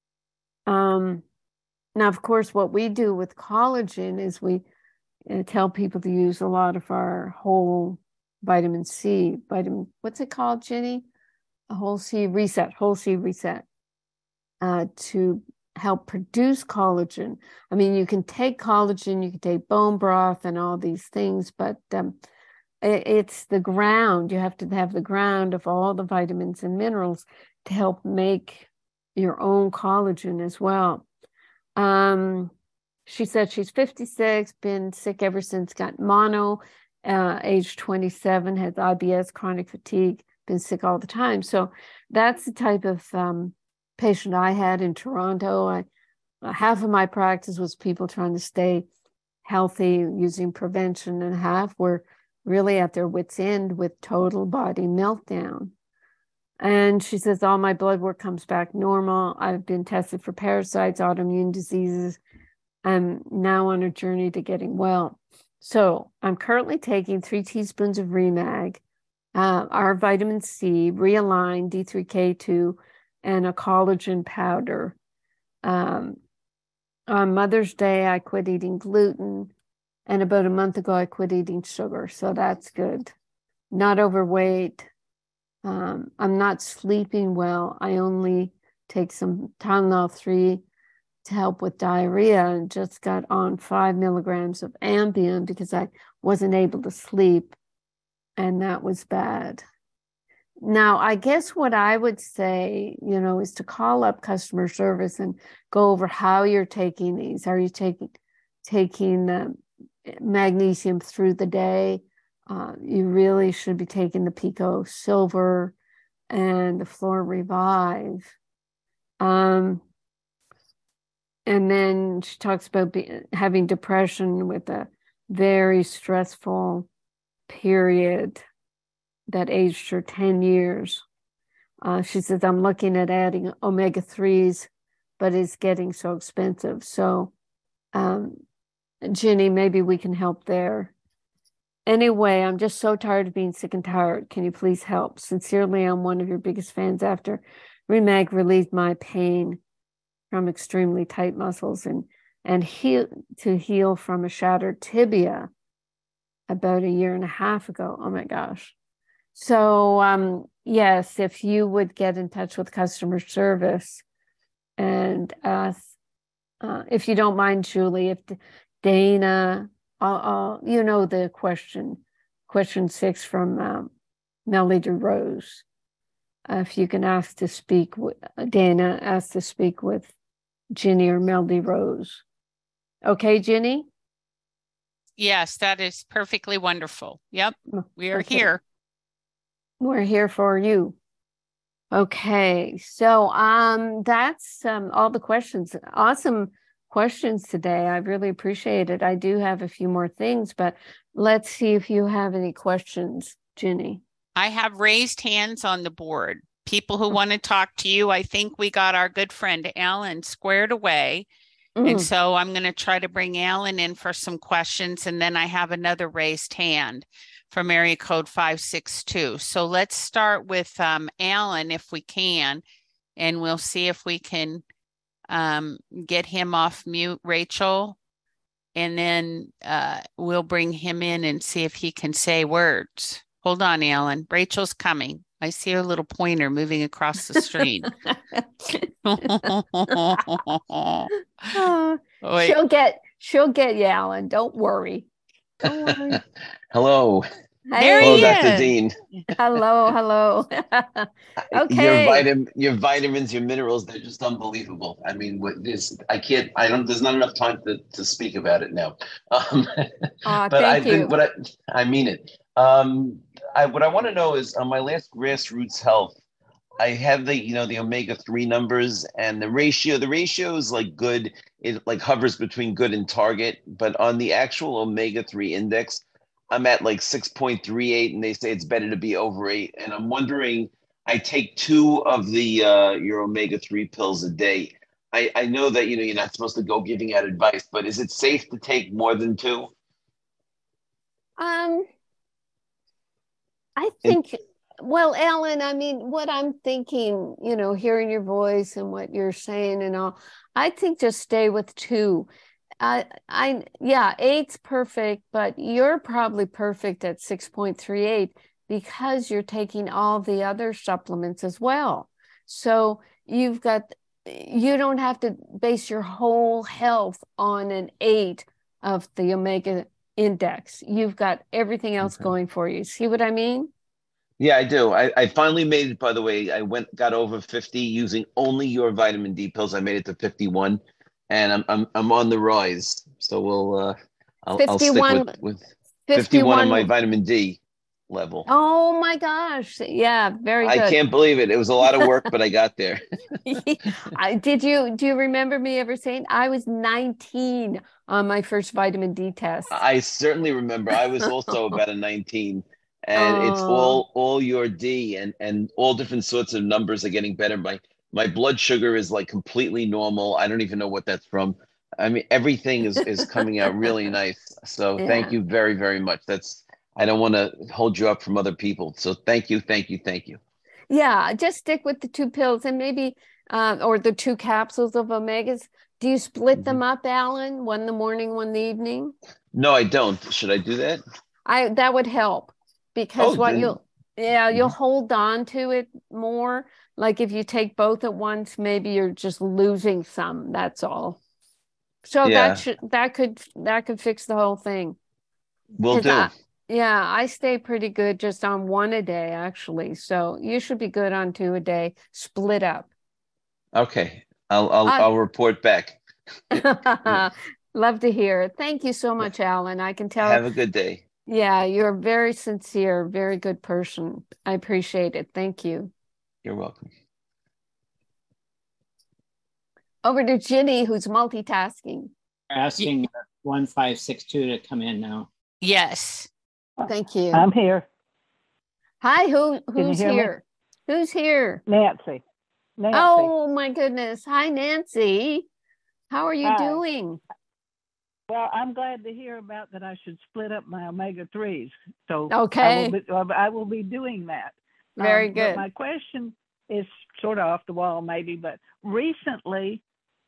Um, now, of course, what we do with collagen is we uh, tell people to use a lot of our whole vitamin C, vitamin, what's it called, Jenny? A whole C reset, whole C reset, uh, to help produce collagen. I mean, you can take collagen, you can take bone broth and all these things, but um, it, it's the ground. You have to have the ground of all the vitamins and minerals to help make your own collagen as well. Um, she said she's fifty-six, been sick ever since, got mono, uh, age twenty-seven, has I B S, chronic fatigue, been sick all the time. So that's the type of um, patient I had in Toronto. I, uh, half of my practice was people trying to stay healthy using prevention, and half were really at their wits' end with total body meltdown. And she says, all my blood work comes back normal. I've been tested for parasites, autoimmune diseases. I'm now on a journey to getting well. So I'm currently taking three teaspoons of Remag, uh, our vitamin C, Realign, D three K two, and a collagen powder. Um, on Mother's Day, I quit eating gluten. And about a month ago, I quit eating sugar. So that's good. Not overweight. Um, I'm not sleeping well. I only take some Tylenol three to help with diarrhea, and just got on five milligrams of Ambien because I wasn't able to sleep, and that was bad. Now, I guess what I would say, you know, is to call up customer service and go over how you're taking these. Are you taking taking uh, magnesium through the day? Uh, you really should be taking the Pico Silver and the Flora Revive. Um, and then she talks about be, having depression with a very stressful period that aged her ten years. Uh, she says, I'm looking at adding omega threes, but it's getting so expensive. So, um, Jenny, maybe we can help there. Anyway, I'm just so tired of being sick and tired. Can you please help? Sincerely, I'm one of your biggest fans. After Remag relieved my pain from extremely tight muscles and and heal to heal from a shattered tibia about a year and a half ago. Oh my gosh. So um, yes, if you would get in touch with customer service and ask, uh, if you don't mind, Julie, if Dana, uh, uh, you know the question, question six from um, Melody Rose. Uh, if you can ask to speak with Dana, ask to speak with Ginny or Melody Rose. Okay, Ginny? Yes, that is perfectly wonderful. Yep, we are okay. here. We're here for you. Okay, so um, that's um, all the questions. Awesome questions today. I really appreciate it. I do have a few more things, but let's see if you have any questions, Ginny. I have raised hands on the board. People who want to talk to you. I think we got our good friend Alan squared away. Mm. And so I'm going to try to bring Alan in for some questions. And then I have another raised hand from area code five six two. So let's start with um, Alan if we can, and we'll see if we can um, get him off mute, Rachel. And then uh, we'll bring him in and see if he can say words. Hold on, Alan. Rachel's coming. I see a little pointer moving across the screen. uh, she'll get she'll get you, Alan. Don't worry. Don't worry. Hello. There hello, he Doctor is. Dean. Hello, hello. Okay. Your vitamin, your vitamins, your minerals, they're just unbelievable. I mean, what this I can't I don't there's not enough time to, to speak about it now. Um, uh, but thank I you. but I I mean it. Um I what I want to know is on my last Grassroots Health, I have the, you know, the omega three numbers and the ratio. The ratio is like good. It like hovers between good and target. But on the actual omega three index, I'm at like six point three eight, and they say it's better to be over eight. And I'm wondering, I take two of the uh, your omega three pills a day. I, I know that, you know, you're not supposed to go giving out advice, but is it safe to take more than two? Um. I think, well, Alan, I mean, what I'm thinking, you know, hearing your voice and what you're saying and all, I think just stay with two. I, I, yeah, eight's perfect, but you're probably perfect at six point three eight because you're taking all the other supplements as well. So you've got, you don't have to base your whole health on an eight of the omega index. You've got everything else Okay. going for you. See what I mean? Yeah, I do. I, I finally made it, by the way. I went, got over fifty using only your vitamin D pills. I made it to fifty-one and I'm, I'm, I'm on the rise. So we'll, uh, I'll, I'll stick fifty-one, with, with fifty-one on my fifty-one. vitamin D level. Oh my gosh. Yeah, very I good. can't believe it. It was a lot of work, but I got there. I, did you, do you remember me ever saying I was nineteen on my first vitamin D test? I certainly remember. I was also about a nineteen, and it's Oh, all all your D, and and all different sorts of numbers are getting better. My my blood sugar is like completely normal. I don't even know what that's from. I mean, everything is is coming out really nice. So thank yeah. you very, very much. That's I don't want to hold you up from other people. So thank you, thank you, thank you. Yeah, just stick with the two pills and maybe, uh, or the two capsules of omegas. Do you split Mhm. them up, Alan? One in the morning, one in the evening? No, I don't. Should I do that? I that would help because Oh, what then. you'll yeah, you'll Mhm. hold on to it more. Like if you take both at once, maybe you're just losing some, that's all. So that Yeah, should that could that could fix the whole thing. will Because do. I yeah, I stay pretty good just on one a day actually. So you should be good on two a day, split up. Okay, I'll I'll I I'll report back. love to hear it. Thank you so much, Alan. I can tell, Have a good day. yeah, you're very sincere, very good person. I appreciate it. Thank you. You're welcome. Over to Ginny, who's multitasking. Asking one five six two to come in now. Yes. Thank you. I'm here. Hi, who you who's hear me? here? Who's here? Nancy. Nancy. Oh my goodness. Hi, Nancy. How are you Hi. doing? Well, I'm glad to hear about that. I should split up my omega threes. So Okay. I will be, I will be doing that. Very um, good. But my question is sort of off the wall, maybe, but recently,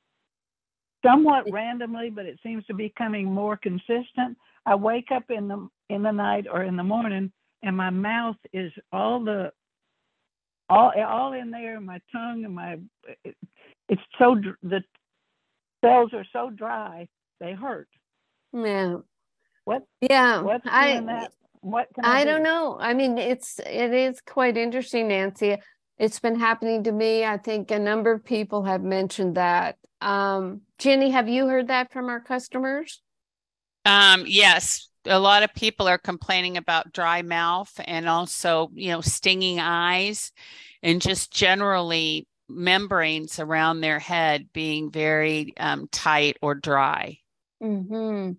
somewhat randomly, but it seems to be becoming more consistent. I wake up in the in the night or in the morning, and my mouth is all the all all in there. My tongue and my it, it's so the cells are so dry they hurt. Yeah. What? Yeah. What's I doing that? What can I, I do? don't know. I mean, it's it is quite interesting, Nancy. It's been happening to me. I think a number of people have mentioned that. Um, Jenny, have you heard that from our customers? Um, yes, a lot of people are complaining about dry mouth and also, you know, stinging eyes and just generally membranes around their head being very um, tight or dry. Mm-hmm.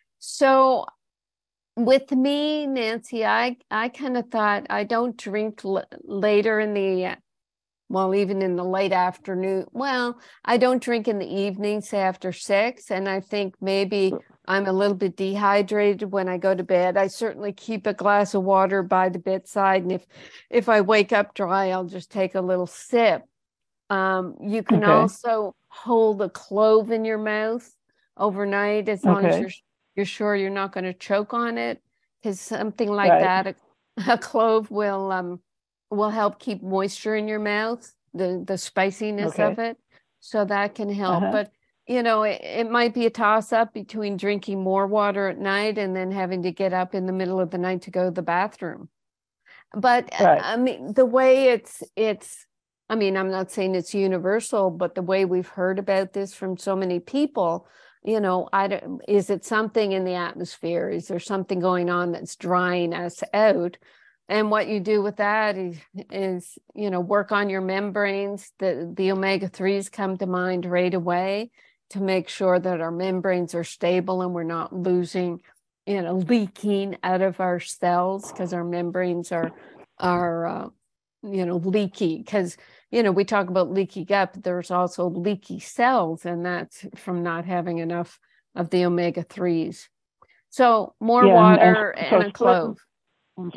So with me, Nancy, I I kind of thought I don't drink l later in the well, even in the late afternoon. Well, I don't drink in the evening, say after six. And I think maybe I'm a little bit dehydrated when I go to bed. I certainly keep a glass of water by the bedside. And if, if I wake up dry, I'll just take a little sip. Um, you can Okay. also hold a clove in your mouth overnight as long as Okay. you're, you're sure you're not going to choke on it. Because something like Right. that, a, a clove will um, will help keep moisture in your mouth, the the spiciness Okay. of it. So that can help. Uh-huh. But you know, it, it might be a toss up between drinking more water at night and then having to get up in the middle of the night to go to the bathroom. But Right. I mean, the way it's it's I mean, I'm not saying it's universal, but the way we've heard about this from so many people, you know, I don't, is it something in the atmosphere? Is there something going on that's drying us out? And what you do with that is, is you know, work on your membranes. The, the omega threes come to mind right away to make sure that our membranes are stable and we're not losing, you know, leaking out of our cells because our membranes are, are, uh, you know, leaky. Because, you know, we talk about leaky gut, but there's also leaky cells, and that's from not having enough of the omega threes. So more Yeah, and- and water and, so a clove. splitting-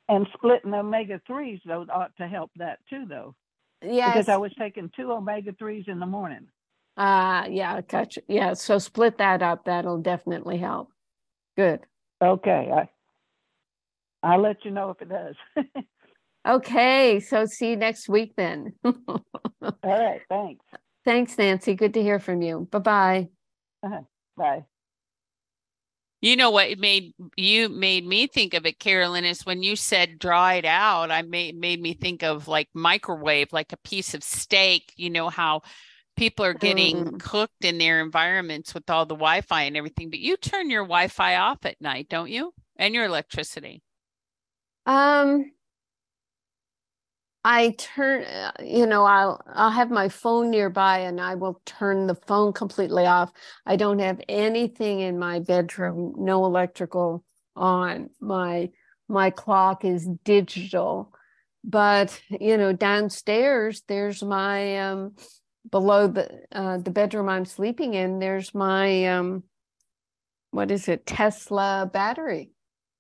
And splitting omega threes, though, ought to help that too, though. Yes. Because I was taking two omega threes in the morning. Uh, yeah, gotcha. Yeah, so split that up. That'll definitely help. Good. Okay. I, I'll let you know if it does. Okay, so see you next week then. All right, thanks. Thanks, Nancy. Good to hear from you. Bye-bye. Uh-huh. Bye. You know what it made you made me think of it, Carolyn, is when you said dried out, I made made me think of like microwave, like a piece of steak. You know how people are getting Mm. cooked in their environments with all the Wi-Fi and everything, but you turn your Wi-Fi off at night, don't you? And your electricity. Um, I turn, uh, you know, I'll I'll have my phone nearby and I will turn the phone completely off. I don't have anything in my bedroom, no electrical on. My my clock is digital, but you know, downstairs there's my um below the uh the bedroom I'm sleeping in, there's my um what is it, Tesla battery.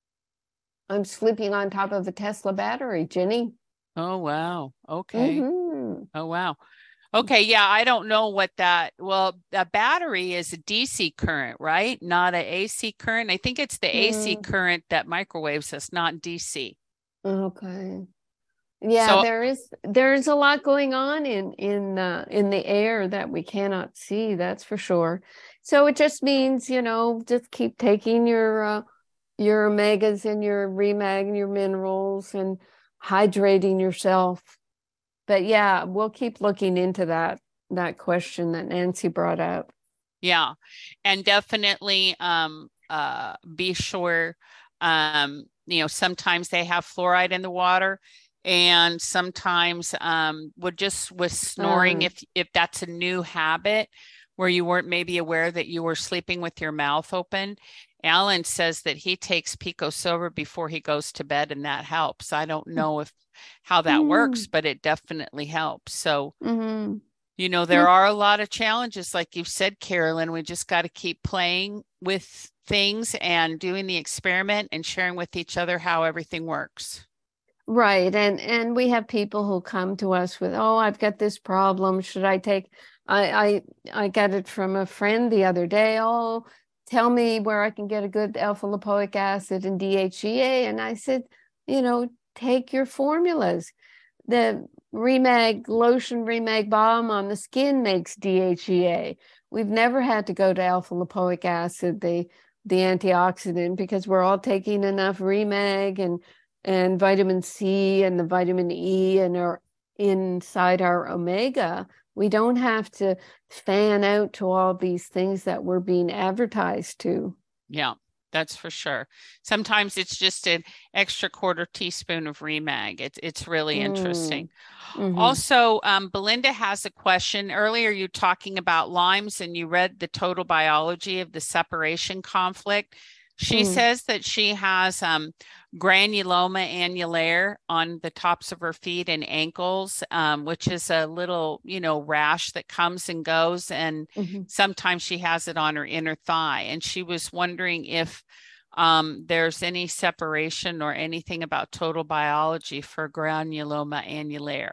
I'm sleeping on top of a Tesla battery, Jenny. Oh, wow. Okay. Mm-hmm. Oh, wow. Okay. Yeah. I don't know what that, well, a battery is a D C current, right? Not a AC current. I think it's the A C Mm. current that microwaves us, not D C. Okay. Yeah, So- there is there's a lot going on in in uh, in the air that we cannot see, that's for sure. So it just means, you know, just keep taking your uh, your omegas and your remag and your minerals and hydrating yourself. But yeah, we'll keep looking into that that question that Nancy brought up. Yeah. And definitely um uh be sure um you know, sometimes they have fluoride in the water, and sometimes um would just with snoring, Uh. if if that's a new habit where you weren't maybe aware that you were sleeping with your mouth open. Alan says that he takes Pico Silver before he goes to bed, and that helps. I don't know if how that Mm. works, but it definitely helps. So Mm-hmm. you know, there are a lot of challenges, like you said, Carolyn. We just got to keep playing with things and doing the experiment and sharing with each other how everything works. Right. And and we have people who come to us with, oh, I've got this problem. Should I take I I I got it from a friend the other day. Oh, tell me where I can get a good alpha lipoic acid and D H E A. And I said, you know, take your formulas. The Remag lotion, Remag balm on the skin makes D H E A. We've never had to go to alpha lipoic acid, the the antioxidant, because we're all taking enough Remag and and vitamin C and the vitamin E and are inside our omega. We don't have to fan out to all these things that we're being advertised to. Yeah, that's for sure. Sometimes it's just an extra quarter teaspoon of Remag. It's it's really interesting. Mm-hmm. Also, um, Belinda has a question. Earlier, you talking about limes and you read the total biology of the separation conflict. She Mm. says that she has um, granuloma annulare on the tops of her feet and ankles, um, which is a little, you know, rash that comes and goes. And Mm-hmm. sometimes she has it on her inner thigh. And she was wondering if um, there's any separation or anything about total biology for granuloma annulare.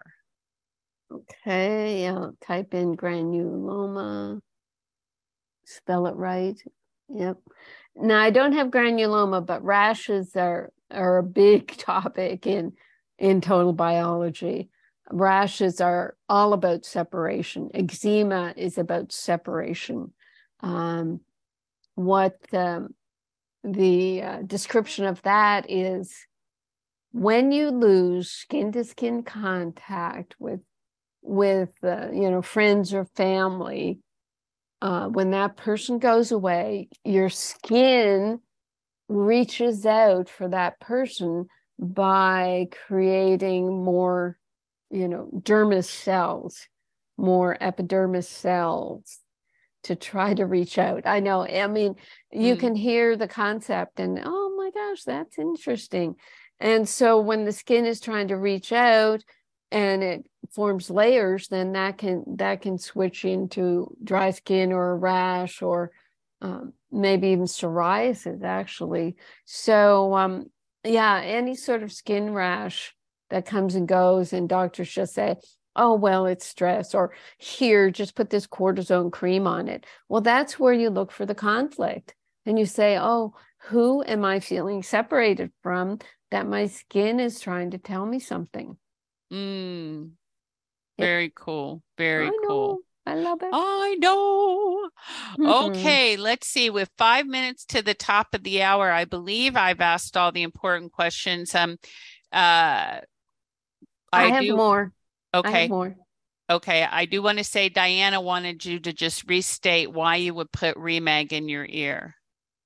Okay, I'll type in granuloma, spell it right. Yep. Now, I don't have granuloma, but rashes are, are a big topic in, in total biology. Rashes are all about separation. Eczema is about separation. Um, what um, the uh, description of that is, when you lose skin-to-skin contact with with uh, you know, friends or family, uh, when that person goes away, your skin reaches out for that person by creating more, you know, dermis cells, more epidermis cells to try to reach out. I know, I mean, you mm. can hear the concept and, oh my gosh, that's interesting. And so when the skin is trying to reach out and it forms layers, then that can that can switch into dry skin or a rash, or um, maybe even psoriasis, actually. So um, yeah, any sort of skin rash that comes and goes, and doctors just say, oh, well, it's stress, or here, just put this cortisone cream on it. Well, that's where you look for the conflict. And you say, oh, who am I feeling separated from that my skin is trying to tell me something? Mm, very cool. Very I know. cool. I love it. I know. Mhm. Okay, let's see. With five minutes to the top of the hour, I believe I've asked all the important questions. Um, uh, I I have do. more. I Okay. have more. Okay. I do want to say Diana wanted you to just restate why you would put Remag in your ear.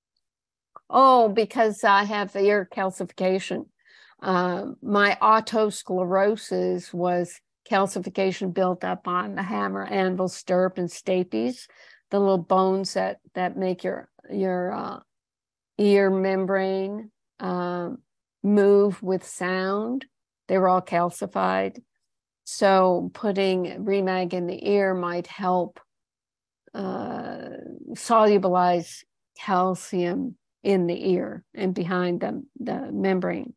Oh, because I have ear calcification. Uh, my otosclerosis was calcification built up on the hammer, anvil, stirrup, and stapes, the little bones that that make your your uh, ear membrane uh, move with sound. They were all calcified. So putting Remag in the ear might help uh, solubilize calcium in the ear and behind the, the membrane.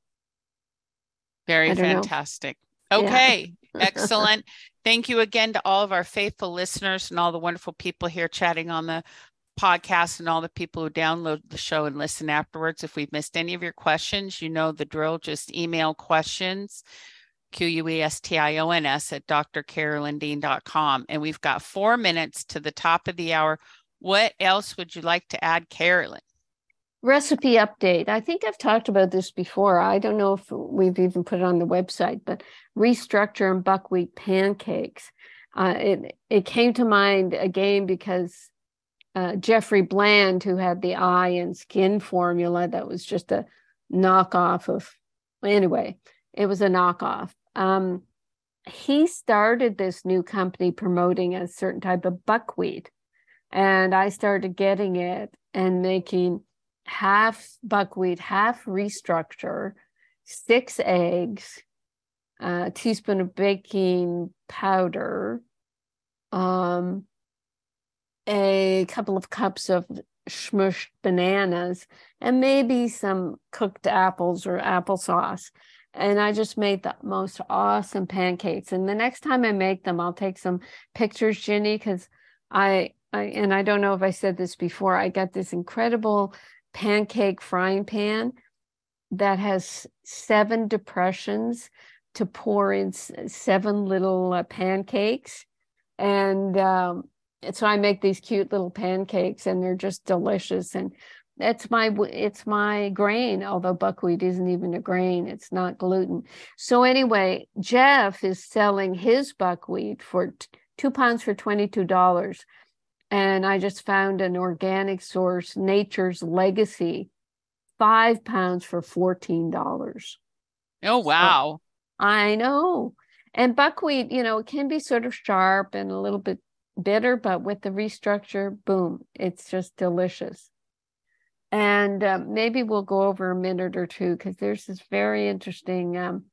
Very I don't know. fantastic. Yeah. Okay, excellent. Thank you again to all of our faithful listeners and all the wonderful people here chatting on the podcast and all the people who download the show and listen afterwards. If we've missed any of your questions, you know the drill. Just email questions, Q U E S T I O N S at d r carolyn dean dot com. And we've got four minutes to the top of the hour. What else would you like to add, Carolyn? Recipe update. I think I've talked about this before. I don't know if we've even put it on the website, but restructure and buckwheat pancakes. Uh, it, it came to mind again because uh, Jeffrey Bland, who had the eye and skin formula that was just a knockoff of, anyway, it was a knockoff. Um, he started this new company promoting a certain type of buckwheat. And I started getting it and making half buckwheat, half restructure, six eggs, a teaspoon of baking powder, um, a couple of cups of smushed bananas, and maybe some cooked apples or applesauce. And I just made the most awesome pancakes. And the next time I make them, I'll take some pictures, Ginny, because I, I, and I don't know if I said this before, I got this incredible pancake frying pan that has seven depressions to pour in seven little uh, pancakes. And um, so I make these cute little pancakes and they're just delicious. And that's my, it's my grain, although buckwheat isn't even a grain, it's not gluten. So anyway, Jeff is selling his buckwheat for t- two pounds for twenty-two dollars. And I just found an organic source, Nature's Legacy, five pounds for fourteen dollars. Oh, wow. So, I know. And buckwheat, you know, it can be sort of sharp and a little bit bitter, but with the restructure, boom, it's just delicious. And um, maybe we'll go over a minute or two because there's this very interesting um,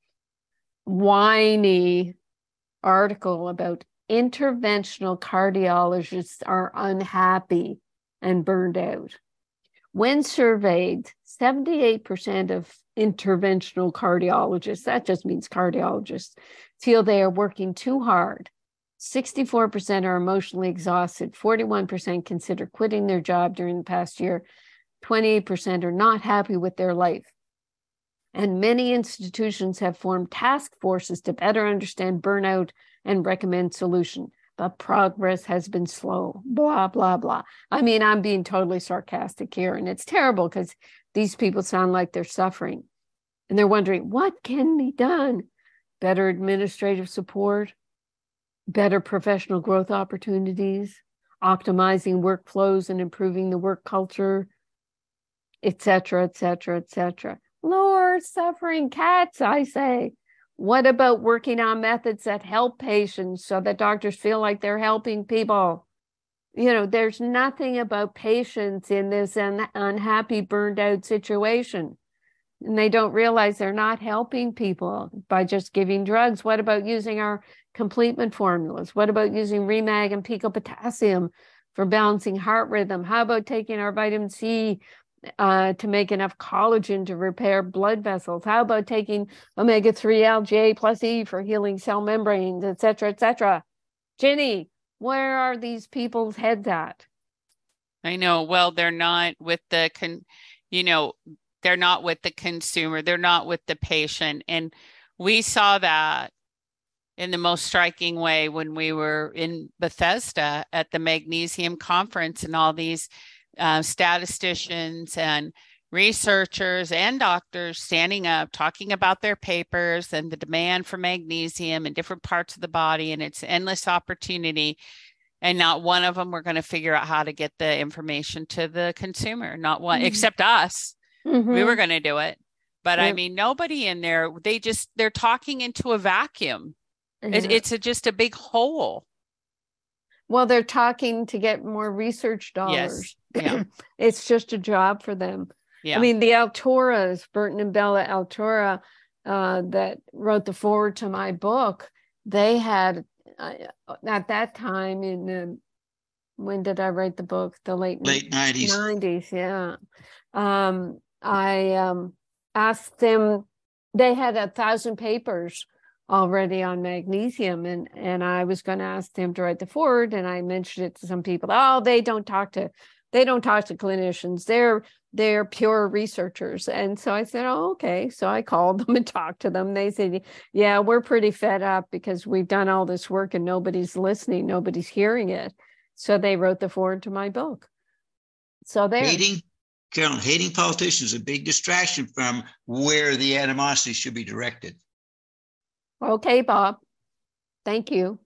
whiny article about interventional cardiologists are unhappy and burned out. When surveyed, seventy-eight percent of interventional cardiologists, that just means cardiologists, feel they are working too hard. sixty-four percent are emotionally exhausted. forty-one percent consider quitting their job during the past year. twenty-eight percent are not happy with their life. And many institutions have formed task forces to better understand burnout and recommend solution, but progress has been slow, blah, blah, blah. I mean, I'm being totally sarcastic here, and it's terrible because these people sound like they're suffering. And they're wondering, what can be done? Better administrative support, better professional growth opportunities, optimizing workflows and improving the work culture, et cetera, et cetera, et cetera. Lord, suffering cats, I say. What about working on methods that help patients so that doctors feel like they're helping people? You know, there's nothing about patients in this un- unhappy, burned out situation. And they don't realize they're not helping people by just giving drugs. What about using our completement formulas? What about using Remag and Pico Potassium for balancing heart rhythm? How about taking our vitamin C uh, to make enough collagen to repair blood vessels? How about taking omega three L G A plus E for healing cell membranes, et cetera, et cetera? Ginny, where are these people's heads at? I know. Well, they're not with the, con, you know, they're not with the consumer. They're not with the patient. And we saw that in the most striking way when we were in Bethesda at the magnesium conference, and all these uh, statisticians and researchers and doctors standing up, talking about their papers and the demand for magnesium in different parts of the body and its endless opportunity. And not one of them were going to figure out how to get the information to the consumer, not one, mm-hmm. except us. Mm-hmm. We were going to do it. But yep. I mean, nobody in there, they just, they're talking into a vacuum. Mm-hmm. It, it's a, just a big hole. Well, they're talking to get more research dollars. Yes. Yeah. It's just a job for them. Yeah. I mean, the Alturas, Burton and Bella Altura, uh, that wrote the foreword to my book, they had, uh, at that time in the, when did I write the book? The late late nineties. nineties, yeah. Um, I um, asked them, they had a thousand papers already on magnesium, and and I was going to ask them to write the foreword, and I mentioned it to some people. Oh, they don't talk to they don't talk to clinicians. They're they're pure researchers. And so I said, oh, okay. So I called them and talked to them. They said, yeah, we're pretty fed up because we've done all this work and nobody's listening, nobody's hearing it. So they wrote the foreword to my book. So there. Hating, Carolyn, hating politicians is a big distraction from where the animosity should be directed. Okay, Bob. Thank you.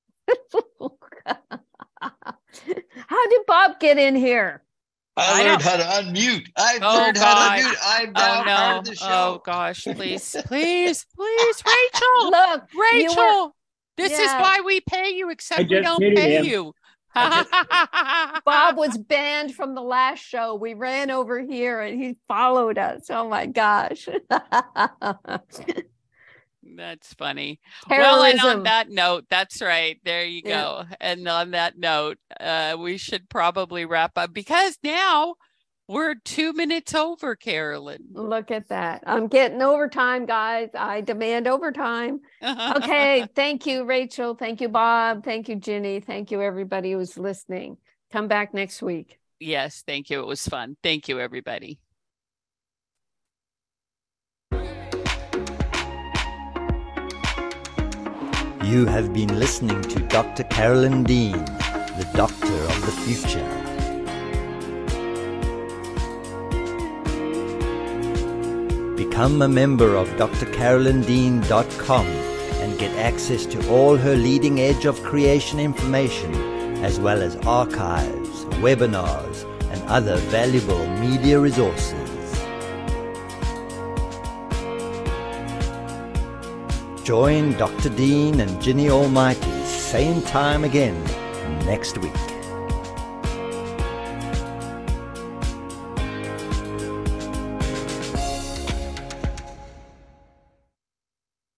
How did Bob get in here? I, I learned how to unmute. I've oh, learned God. how to unmute. I'm now oh, no. part of the show. Oh, gosh, please, please, please, Rachel. Look, Rachel, were, this yeah. is why we pay you, except we don't pay him. you. Just, Bob was banned from the last show. We ran over here and he followed us. Oh, my gosh. That's funny. Terrorism. Well, and on that note, that's right. There you yeah. go. And on that note, uh, we should probably wrap up because now we're two minutes over, Carolyn. Look at that. I'm getting overtime, guys. I demand overtime. Okay. Thank you, Rachel. Thank you, Bob. Thank you, Ginny. Thank you, everybody who's listening. Come back next week. Yes. Thank you. It was fun. Thank you, everybody. You have been listening to Doctor Carolyn Dean, the doctor of the future. Become a member of D R carolyn dean dot com and get access to all her leading edge of creation information, as well as archives, webinars, and other valuable media resources. Join Doctor Dean and Ginny Almighty same time again next week.